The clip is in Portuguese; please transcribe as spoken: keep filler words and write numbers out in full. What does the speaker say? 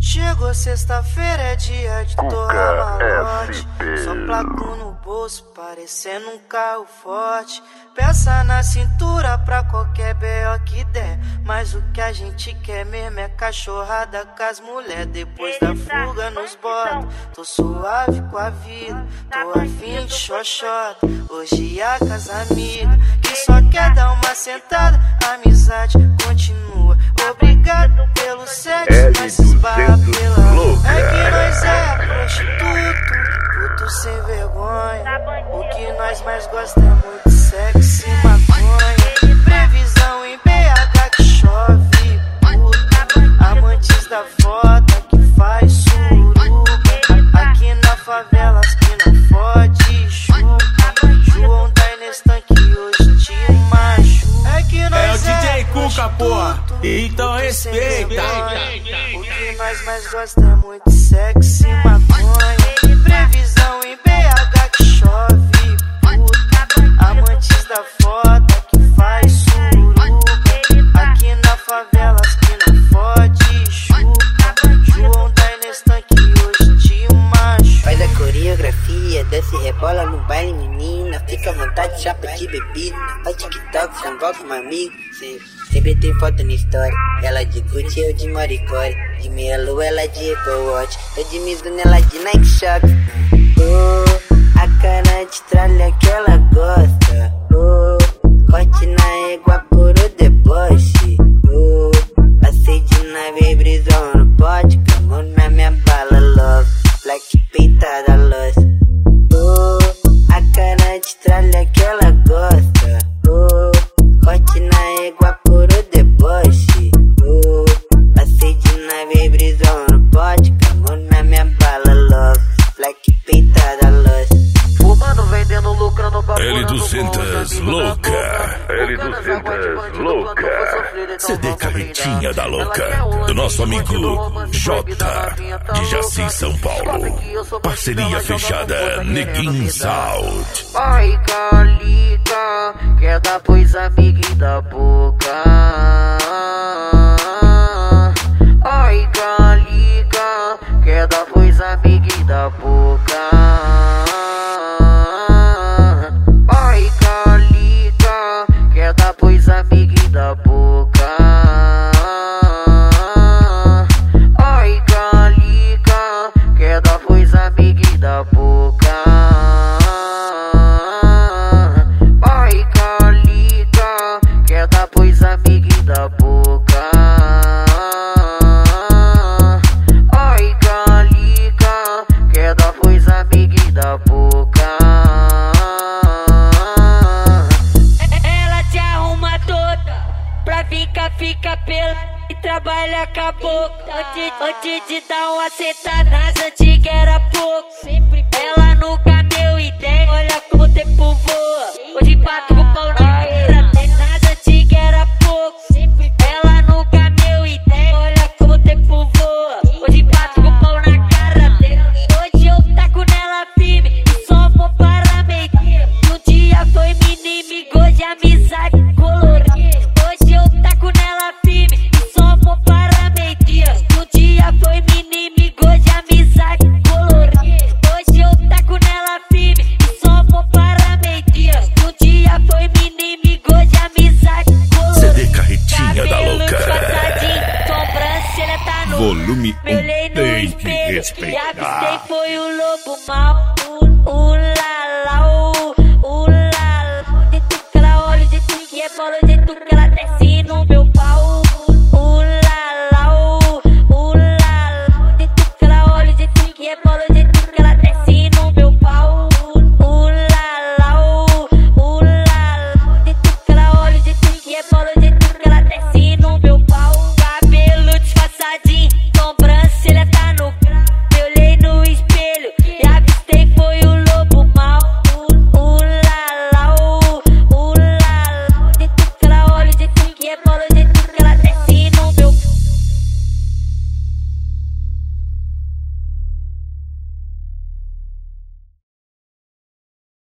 Chegou sexta-feira, é dia de torrar malote. Só placo no bolso, parecendo um carro forte. Peça na cintura pra qualquer B O que der. Mas o que a gente quer mesmo é cachorrada com as mulher. Depois da fuga nos bota, tô suave com a vida. Tô afim de xoxota, hoje a casa amiga. Que só quer dar uma sentada, a amizade continua. Obrigado pelo sexo, mas se esbarra pela louca. É que nós é prostituto, puto sem vergonha. O que nós mais gostamos é muito sexo e maconha. Previsão em B H que chove, puta. Amantes da foda que faz suruba. Aqui na favela as que não fode chupa. João da Inestan que hoje te machuca. É que nós é o D J Cuca, porra. Então respeita. O que nós mais gostamos é muito sexo e maconha. Previsão em B H que chove, puta. Amantes da foda que faz suruba. Aqui na favela as que não fode chupa. João da Inestan que hoje te machuca. Faz a coreografia, desce e rebola no baile, menina. Fica à vontade, chapa de bebida. Faz TikTok, convoca um amigo. Sempre, sempre tem foto na história. Ela de Gucci, eu de Maricore. De meia lua, ela de Apple Watch. Eu de Mizuno, ela de Nike Shop. Oh, a cara de tralha que ela gosta. Oh, corte na égua por o deboche. Oh, passei de nave, brisão no pote. Camo na minha bala, love. Black peitada, luz. Oh, a cara de tralha que ela gosta. Oh, corte na égua por o deboche. Oh, passei de nave, brisão no pote. Camo na minha bala, love. Black peitada, luz. Fumando, vendendo, lucrando, L duzentos louca. L duzentos louca. C D Carretinha da Louca. Do nosso amigo J, de Jaci, São Paulo. Parceria fechada Neguin Sound. Ai, Calica, quer dar pois amiga e da boca. Ai, Calica, quer dar pois amiga e da boca. Ai, Calica, quer dar pois amiga e da boca. Ai, Calica, quer dar pois amiga e da boca. Ai, Calica, quer dar pois amiga e da boca. Ai, Calica, quer dar pois amiga e da boca. Ela te arruma toda pra ficar, fica pela e trabalha com a boca. Antes, antes de dar uma sentada, nas antigas era pouco. Ela nunca deu ideia, olha como o tempo voa. Hoje bato com o pau na cara, nas antigas era pouco. Ela nunca deu ideia, olha como o tempo voa. Hoje bato com o pau na cara dela. Hoje eu taco nela firme e só vou para meio. Um dia foi inimigo, hoje amizade colorida. Hoje eu taco nela firme e só vou para meio dia. Um dia foi inimigo, hoje amizade colorida. Hoje eu taco nela firme e só vou para meio dia. Um dia foi inimigo, hoje amizade colorida. C D Carretinha da Louca. Sobrancelha tá no Volume me olhei um, no tem que espelho e respeitar. avistei foi o lobo mal. O lá lá, o o lá lá. O jeito que ela olha, o jeito que é bola, o jeito que ela desce no meu pau. O lá lá, o o lá lá. O jeito que ela olha, o jeito que é bola, o jeito que ela desce no meu pau. O lá lá, o o lá lá. O jeito que ela olha, o jeito que é bola.